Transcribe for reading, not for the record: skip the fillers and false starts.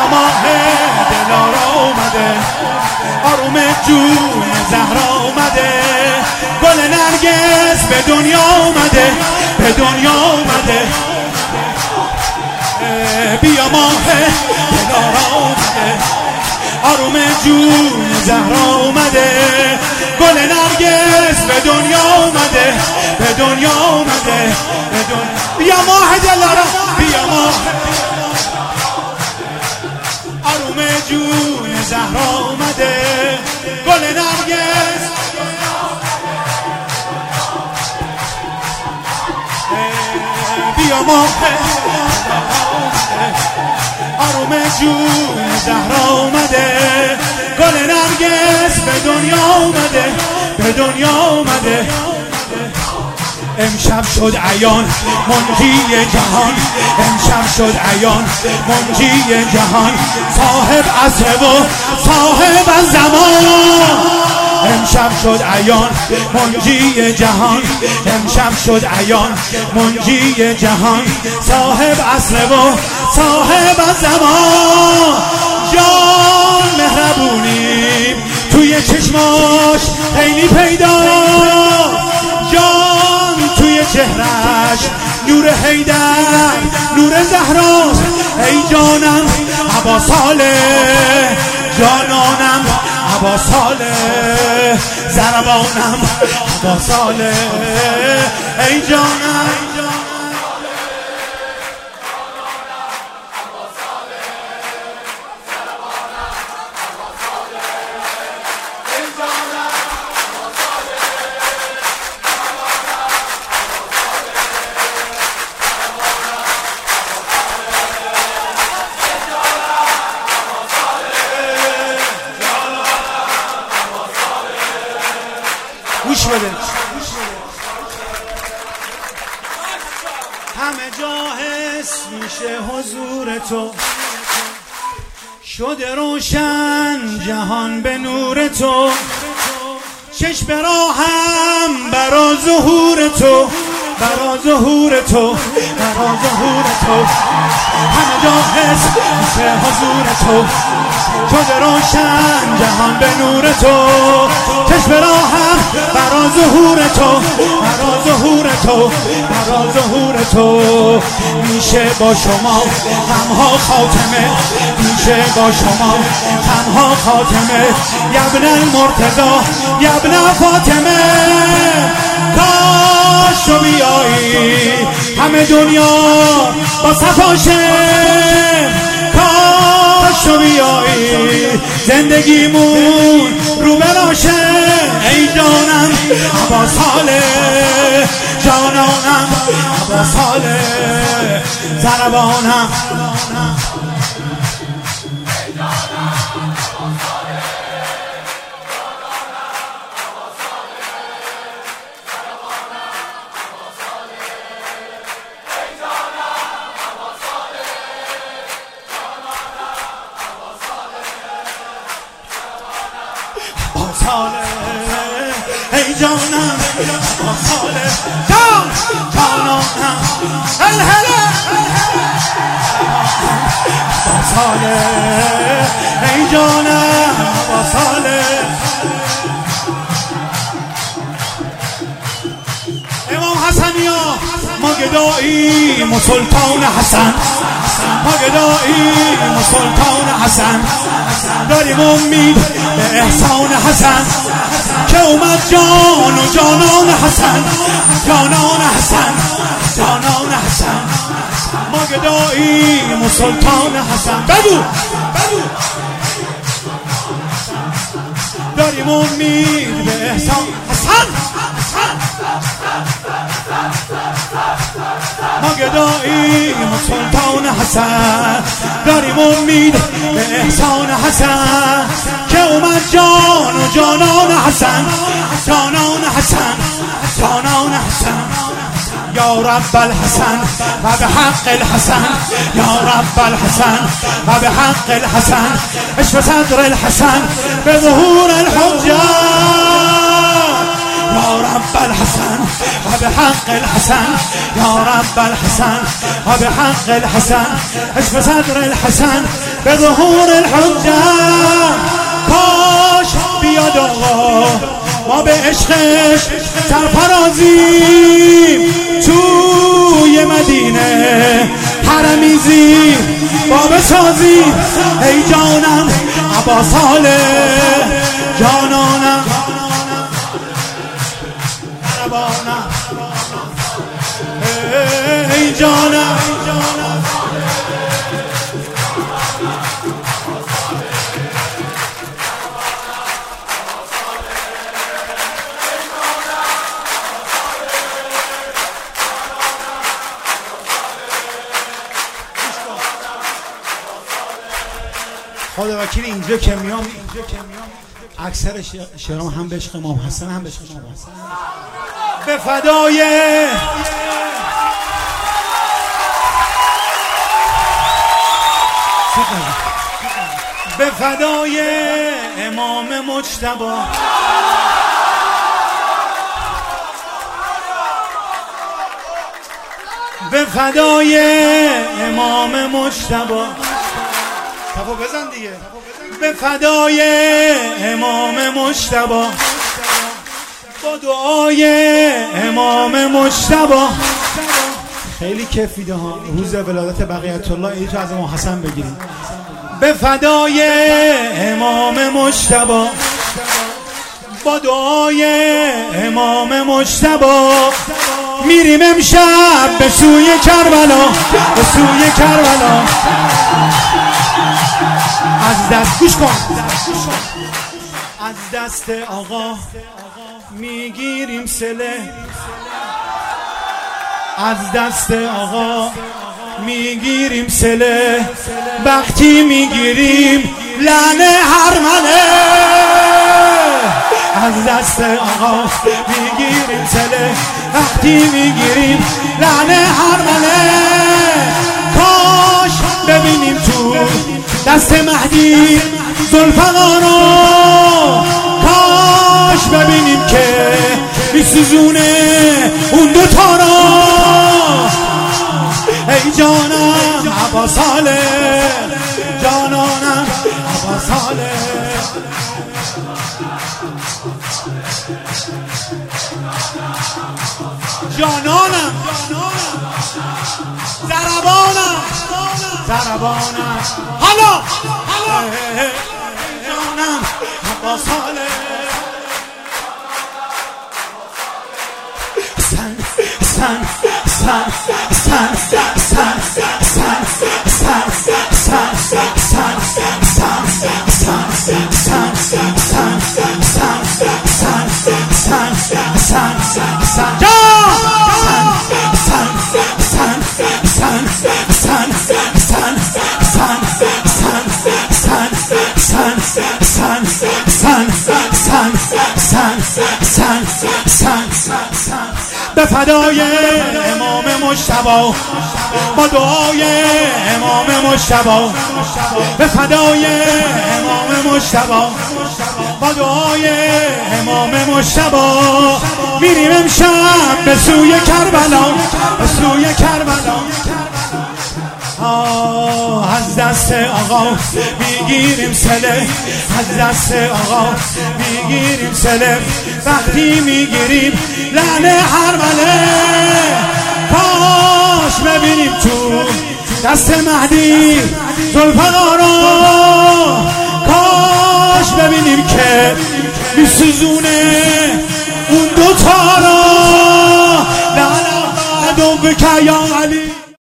ماه دلارا اومده، آروم جون زهرا اومده، گل نرگس به دنیا اومده، به دنیا اومده. بیا ماه دلارا اومده، آروم جون زهرا اومده، گل نرگس به دنیا اومده، به دنیا اومده، به دنیا. بیا ماه دلارا، بیا ماه آروم جون زهرا اومده، گل نرگس بیا ماه آروم جون زهرا اومده، گل نرگس به دنیا اومده، به دنیا اومده. امشب شد عیان منجی جهان، امشب شد عیان منجی جهان، صاحب عصر و صاحب الزمان. امشب شد عیان منجی جهان، امشب شد عیان منجی جهان، صاحب عصر و صاحب الزمان. جان مهربونی توی چشماش خیلی پیدا، جان توی چهرش نور حیدر، نور زهراست. ای جانم عباساله، جانانم عباساله، زربانم عباساله. ای جانم گوش بده. همه جا حس میشه حضور تو، شده روشن جهان به نور تو، چشم راهم برا ظهور تو، برا ظهور تو، برا ظهور تو. همه جا حس میشه حضور تو، شده روشن جهان به نور تو، چشم راهم برا ظهور تو، برا ظهور تو، برا ظهور تو. میشه با شما غمها خاتمه، میشه با شما غمها خاتمه. یبن المرتضی یبن فاطمه، کاش تو بیایی همه دنیا با صفاشه، کاش تو بیایی زندگیمون رو براشه. ای جانم عباساله، جانانم عباساله، زربانم ای جانم عباساله، جانانم الهله عباساله، ای جانم عباساله. امام حسنیا ما گداییم و سلطان حسن، ما گداییم و سلطان حسن، داریم امید به احسان حسن که اومد جان و جانان حسن، جانان حسن، جانان حسن. ما گداییم و سلطان حسن، بگو بگو، داریم امید به احسان حسن. ما گداییم و سلطان حسن، داریم امید به احسان حسن که اومد جان و جانان حسن، جانان حسن، جانان حسن. یا رب الحسن و به حق الحسن، یا رب الحسن و به حق الحسن، اشف صدر الحسن به ظهور الحجة. یا رب الحسن و به حق الحسن یا رب الحسن و به حق الحسن حسب صدر الحسن به ظهور الحجه کاش بیاد آقا ما به عشقش سرفرازیم توی مدینه حرمیزی باب سازی ای جانم عبا صالح جانانم عربانم ای جانم خدا وکیل اینجا که میام اکثر شعرام هم به عشق امام حسن هم به عشق امام حسن به فدای به فدای امام مجتبی به فدای امام مجتبی تفو بزن دیگه به فدای امام مجتبی با دعای امام مجتبی خیلی کیف میده ها روز ولادت بقیت الله اینو از امام حسن بگیریم به فدای امام مجتبی با دعای امام مجتبی میریم امشب به سوی کربلا به سوی کربلا از دست گوش کن از دست آقا میگیریم سله از دست آقا میگیریم سله وقتی میگیریم لعنه هرمنه از دست آقا میگیریم سله وقتی میگیریم لعنه هرمنه کاش ببینیم تو دست مهدی ذوالفقارو کاش ببینیم که میسوزونه اون دوتا رو ای جانم عبا صالح جانانم عبا صالح جانانم ضربانم ضربانم حالا جانم عبا صالح سن سن سن سن سن سن سن سن به فدای امام مجتبی با دعای امام مجتبی به فدای امام مجتبی با دعای امام مجتبی میریم امشب به سوی کربلا به سوی کربلا از دست آقا میگیریم سله از دست آقا میگیریم سله وقتی میگیریم لعنه هرمله کاش ببینیم تو دست مهدی ذوالفقارو کاش ببینیم که میسوزونه اون دوتا رو لعنه عدو که یا علی